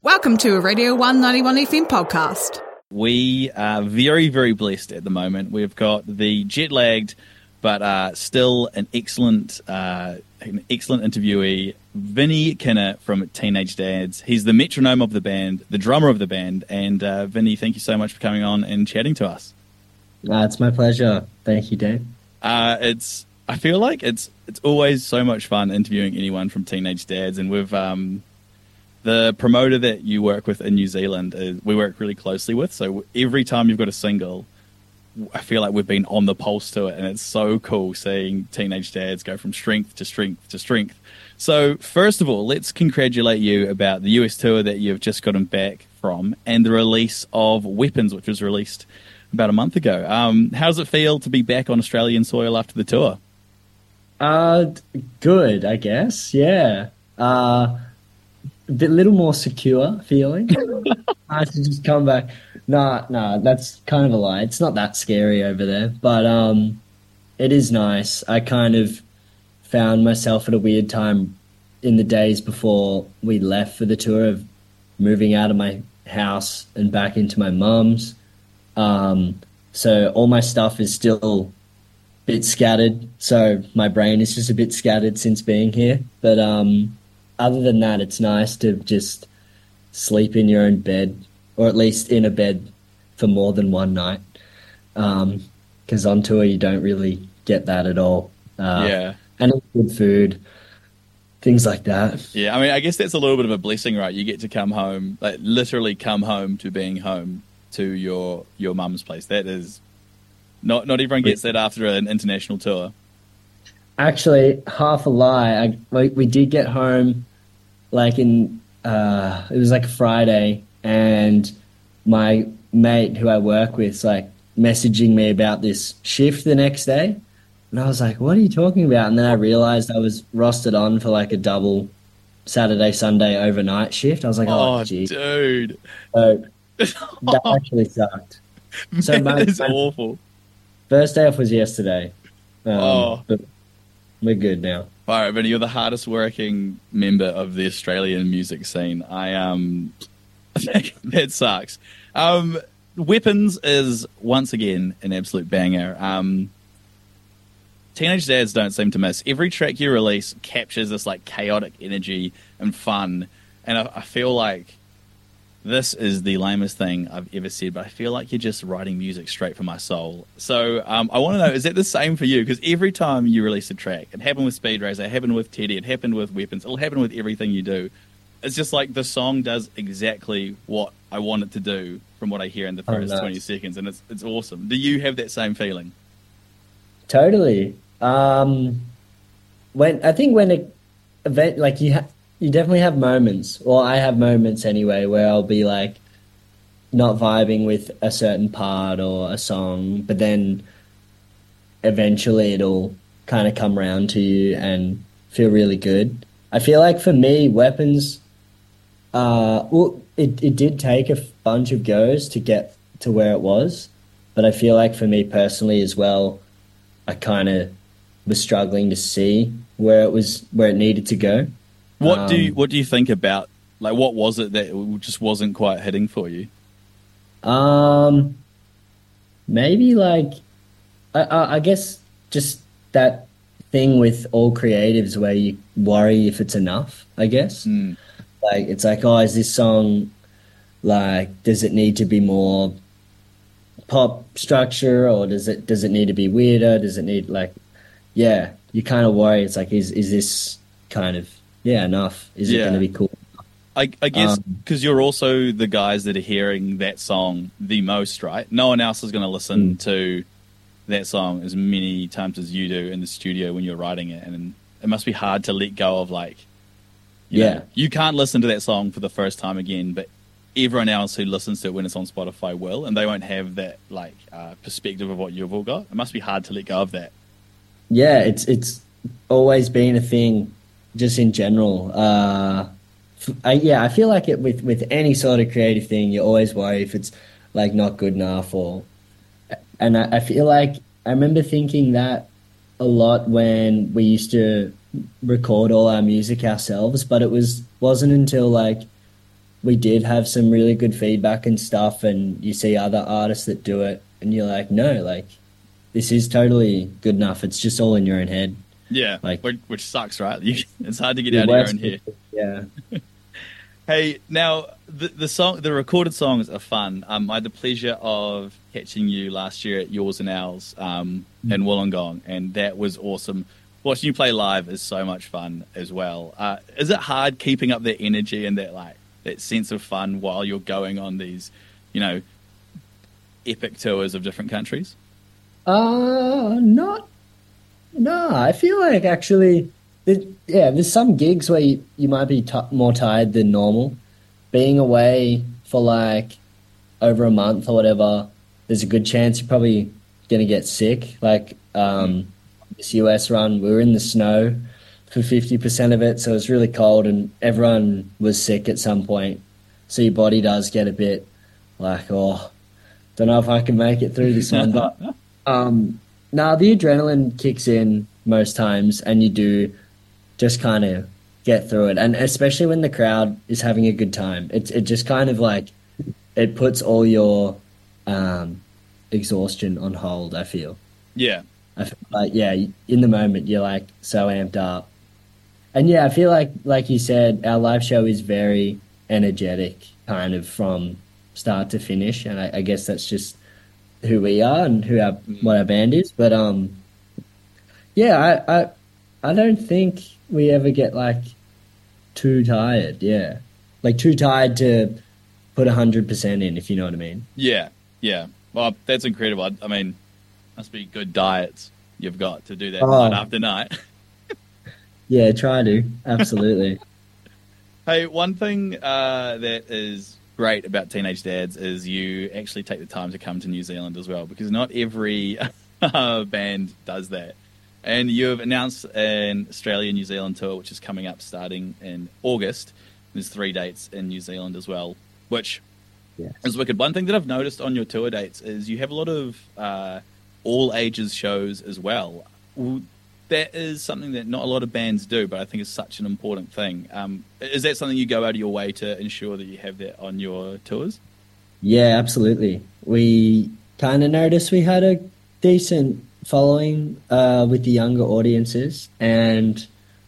Welcome to a Radio 191 FM podcast. We are very, very blessed at the moment. We've got the jet-lagged, but still an excellent interviewee, Vinny Kinner from Teenage Dads. He's the metronome of the band, the drummer of the band, and Vinny, thank you so much for coming on and chatting to us. It's my pleasure. Thank you, Dave. I feel like it's always so much fun interviewing anyone from Teenage Dads, and we've the promoter that you work with in New Zealand, we work really closely with. So every time you've got a single, I feel like we've been on the pulse to it, and it's so cool seeing Teenage Dads go from strength to strength to strength. So first of all, let's congratulate you about the US tour that you've just gotten back from, and the release of Weapons, which was released about a month ago. How does it feel to be back on Australian soil after the tour? Good, I guess. Yeah. A little more secure feeling. Nice to just come back. Nah, that's kind of a lie. It's not that scary over there, but it is nice. I kind of found myself at a weird time in the days before we left for the tour of moving out of my house and back into my mum's. So all my stuff is still a bit scattered. So my brain is just a bit scattered since being here. But other than that, it's nice to just sleep in your own bed, or at least in a bed for more than one night. Because on tour, you don't really get that at all. Yeah. And it's good food, things like that. Yeah, I mean, I guess that's a little bit of a blessing, right? You get to come home, like literally come home to being home to your mum's place. That is, not everyone gets that after an international tour. Actually, half a lie. We did get home like it was like a Friday, and my mate who I work with is like messaging me about this shift the next day. And I was like, what are you talking about? And then I realized I was rostered on for like a double Saturday, Sunday overnight shift. I was like, oh gee. Dude. So that actually sucked. So that is awful. First day off was yesterday. But we're good now. All right, Vinny, you're the hardest working member of the Australian music scene. That sucks. Weapons is once again an absolute banger. Teenage Dads don't seem to miss. Every track you release captures this like chaotic energy and fun, and I feel like this is the lamest thing I've ever said, but I feel like you're just writing music straight from my soul. So I want to know, is that the same for you? Because every time you release a track, it happened with Speed Racer, it happened with Teddy, it happened with Weapons, it'll happen with everything you do. It's just like the song does exactly what I want it to do from what I hear in the first 20 seconds, and it's awesome. Do you have that same feeling? Totally. When an event, like you definitely have moments, or I have moments anyway, where I'll be like not vibing with a certain part or a song, but then eventually it'll kind of come around to you and feel really good. I feel like for me, Weapons, it did take a bunch of goes to get to where it was, but I feel like for me personally as well, I kind of was struggling to see where it needed to go. What do you think about, like, what was it that just wasn't quite hitting for you? Maybe like I guess just that thing with all creatives where you worry if it's enough, I guess. Like it's like, oh, is this song, like, does it need to be more pop structure, or does it need to be weirder? Does it need, like, yeah, you kind of worry. It's like, is this kind of enough? Is it going to be cool? I guess because you're also the guys that are hearing that song the most, right? No one else is going to listen to that song as many times as you do in the studio when you're writing it, and it must be hard to let go of, like, you know, you can't listen to that song for the first time again, but everyone else who listens to it when it's on Spotify will, and they won't have that like perspective of what you've all got. It must be hard to let go of that. Yeah, it's always been a thing, just in general. I feel like it with any sort of creative thing, you always worry if it's like not good enough, and I feel like I remember thinking that a lot when we used to record all our music ourselves, but it wasn't until like we did have some really good feedback and stuff, and you see other artists that do it, and you're like, no, like this is totally good enough. It's just all in your own head. Yeah, Like, which sucks, right? It's hard to get the out of your worst- own head. Yeah. Hey, now the recorded songs are fun. I had the pleasure of catching you last year at Yours and Ours in Wollongong, and that was awesome. Watching you play live is so much fun as well. Is it hard keeping up that energy and that sense of fun while you're going on these, epic tours of different countries? Not. No, I feel like actually, there's some gigs where you might be more tired than normal. Being away for like over a month or whatever, there's a good chance you're probably gonna get sick. Like this US run, we were in the snow for 50% of it, so it was really cold, and everyone was sick at some point. So your body does get a bit like, oh, don't know if I can make it through this one, but now the adrenaline kicks in most times, and you do just kind of get through it. And especially when the crowd is having a good time, it just kind of like it puts all your exhaustion on hold. I feel. Yeah. I feel like in the moment you're like so amped up, and I feel like you said, our live show is very energetic, kind of from start to finish, and I guess that's just who we are and what our band is. But I don't think we ever get like too tired. Yeah, like too tired to put 100% in, if you know what I mean. Yeah. Well, that's incredible. I mean, must be good diets you've got to do that night after night. Yeah, try to. Absolutely. Hey, one thing that is great about Teenage Dads is you actually take the time to come to New Zealand as well, because not every band does that. And you've announced an Australia-New Zealand tour, which is coming up starting in August. There's 3 dates in New Zealand as well, which is wicked. One thing that I've noticed on your tour dates is you have a lot of all ages shows as well. That is something that not a lot of bands do, but I think is such an important thing. Is that something you go out of your way to ensure that you have that on your tours? Yeah, absolutely. We kind of noticed we had a decent following with the younger audiences, and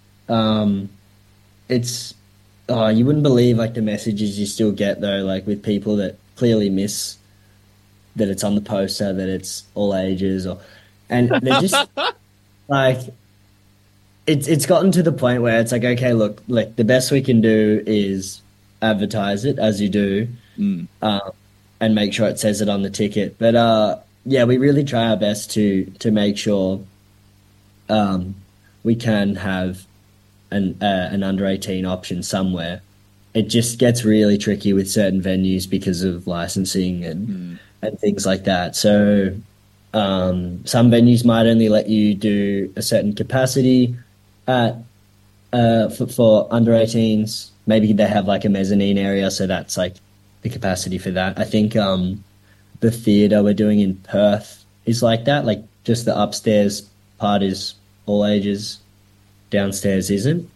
it's you wouldn't believe like the messages you still get though, like with people that clearly miss that it's on the poster that it's all ages, and they're just like it's gotten to the point where it's like, okay, look, like the best we can do is advertise it as you do, and make sure it says it on the ticket. But we really try our best to make sure we can have an under 18 option somewhere. It just gets really tricky with certain venues because of licensing and things like that. So some venues might only let you do a certain capacity at for under 18s. Maybe they have like a mezzanine area, so that's like the capacity for that. I think the theatre we're doing in Perth is like that. Like just the upstairs part is all ages, downstairs isn't.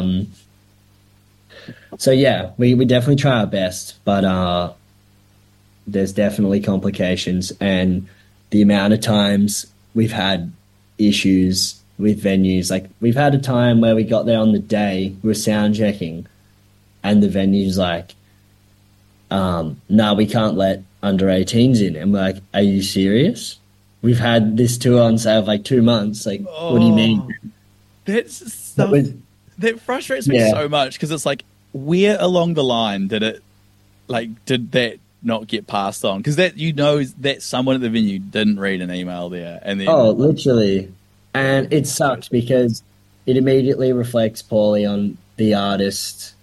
So we definitely try our best, but there's definitely complications, and the amount of times we've had issues with venues. Like we've had a time where we got there on the day, we were sound checking, and the venue's like, we can't let under 18s in. And we're like, are you serious? We've had this tour on sale for like 2 months. Like, what do you mean? That's stuff that frustrates me so much, because it's like, where along the line did that not get passed on? Because that someone at the venue didn't read an email there, and then literally, and it sucks because it immediately reflects poorly on the artist.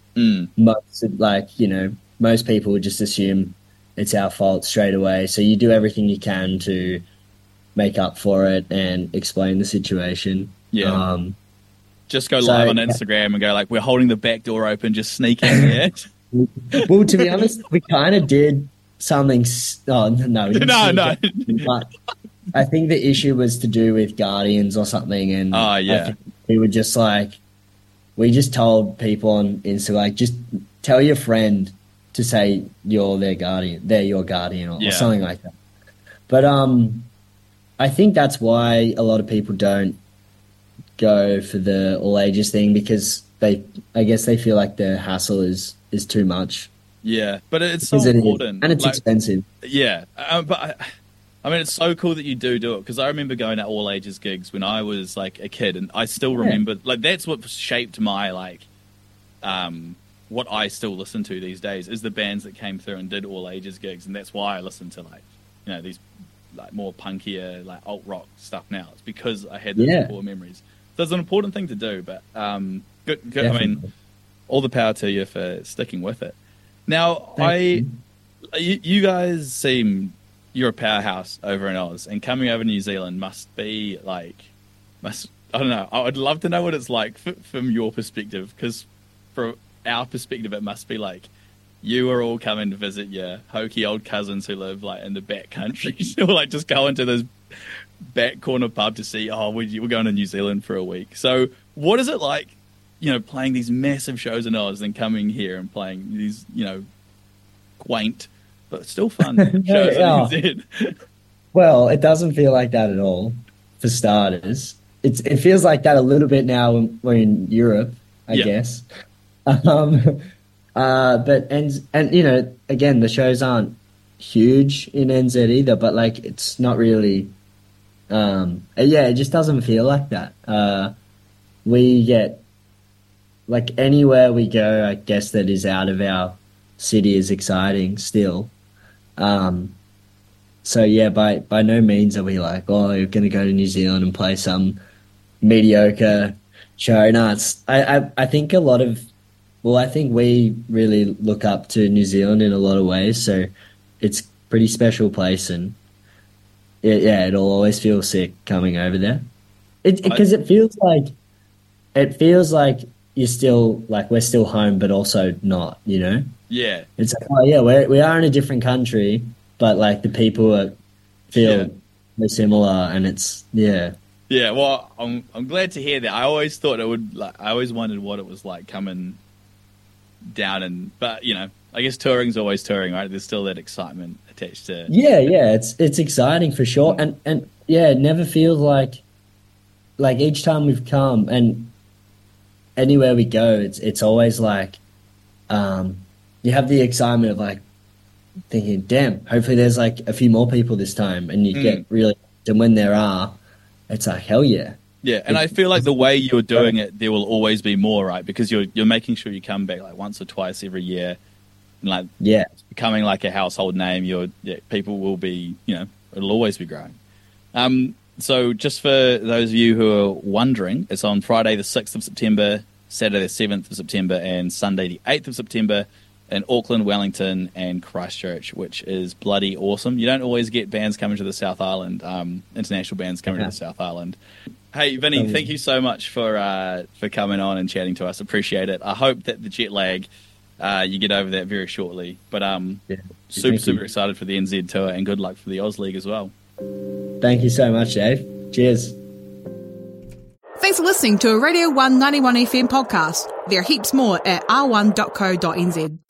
Most people would just assume it's our fault straight away. So you do everything you can to make up for it and explain the situation. Yeah. Just go live on Instagram and go like, we're holding the back door open, just sneak in there. Well, to be honest, we kind of did something. Oh, no. We didn't but I think the issue was to do with Guardians or something. And I think we were just like, we just told people on Insta, like, just tell your friend to say you're their guardian, they're your guardian, or something like that. But I think that's why a lot of people don't go for the all ages thing, because I guess they feel like the hassle is too much. Yeah, but it's so important. And it's expensive. Yeah, but I mean, it's so cool that you do it, because I remember going to all ages gigs when I was like a kid, and I still remember like that's what shaped my like what I still listen to these days is the bands that came through and did all ages gigs, and that's why I listen to like these like more punkier like alt rock stuff now. It's because I had those core memories. So it's an important thing to do, but good. I mean, all the power to you for sticking with it. Now, you guys seem you're a powerhouse over in Oz, and coming over to New Zealand must be like, I don't know. I would love to know what it's like from your perspective, because from our perspective, it must be like you are all coming to visit your hokey old cousins who live like in the back country, or like just go into this back corner pub to see. Oh, we're going to New Zealand for a week. So, what is it like? Playing these massive shows in Oz and coming here and playing these, quaint but still fun shows in NZ. Well, it doesn't feel like that at all, for starters. It feels like that a little bit now when we're in Europe, I guess. But again, the shows aren't huge in NZ either, but like it's not really. It just doesn't feel like that. We get. Like anywhere we go, I guess that is out of our city is exciting still. So yeah, by no means are we like, oh, you're going to go to New Zealand and play some mediocre show. No, I think I think we really look up to New Zealand in a lot of ways. So it's a pretty special place, and it'll always feel sick coming over there. Because it feels like you're still like we're still home, but also not. Yeah. It's like, we are in a different country, but like the people feel similar, and it's Yeah, well, I'm glad to hear that. I always thought it would. Like, I always wondered what it was like coming down, but I guess touring's always touring, right? There's still that excitement attached to. Yeah, it's exciting for sure, and it never feels like each time we've come and anywhere we go, it's always like you have the excitement of like thinking, damn, hopefully there's like a few more people this time, and you get really. And when there are, it's like hell yeah. Yeah, and I feel like the way you're doing it, there will always be more, right? Because you're making sure you come back like once or twice every year, and like it's becoming like a household name. People will be, it'll always be growing. So just for those of you who are wondering, it's on Friday the 6th of September, Saturday the 7th of September, and Sunday the 8th of September in Auckland, Wellington, and Christchurch, which is bloody awesome. You don't always get bands coming to the South Island, international bands coming to the South Island. Hey, Vinny, thank you so much for coming on and chatting to us. Appreciate it. I hope that the jet lag, you get over that very shortly. But super excited for the NZ tour, and good luck for the Oz League as well. Thank you so much, Dave. Cheers. Thanks for listening to a Radio 191 FM podcast. There are heaps more at r1.co.nz.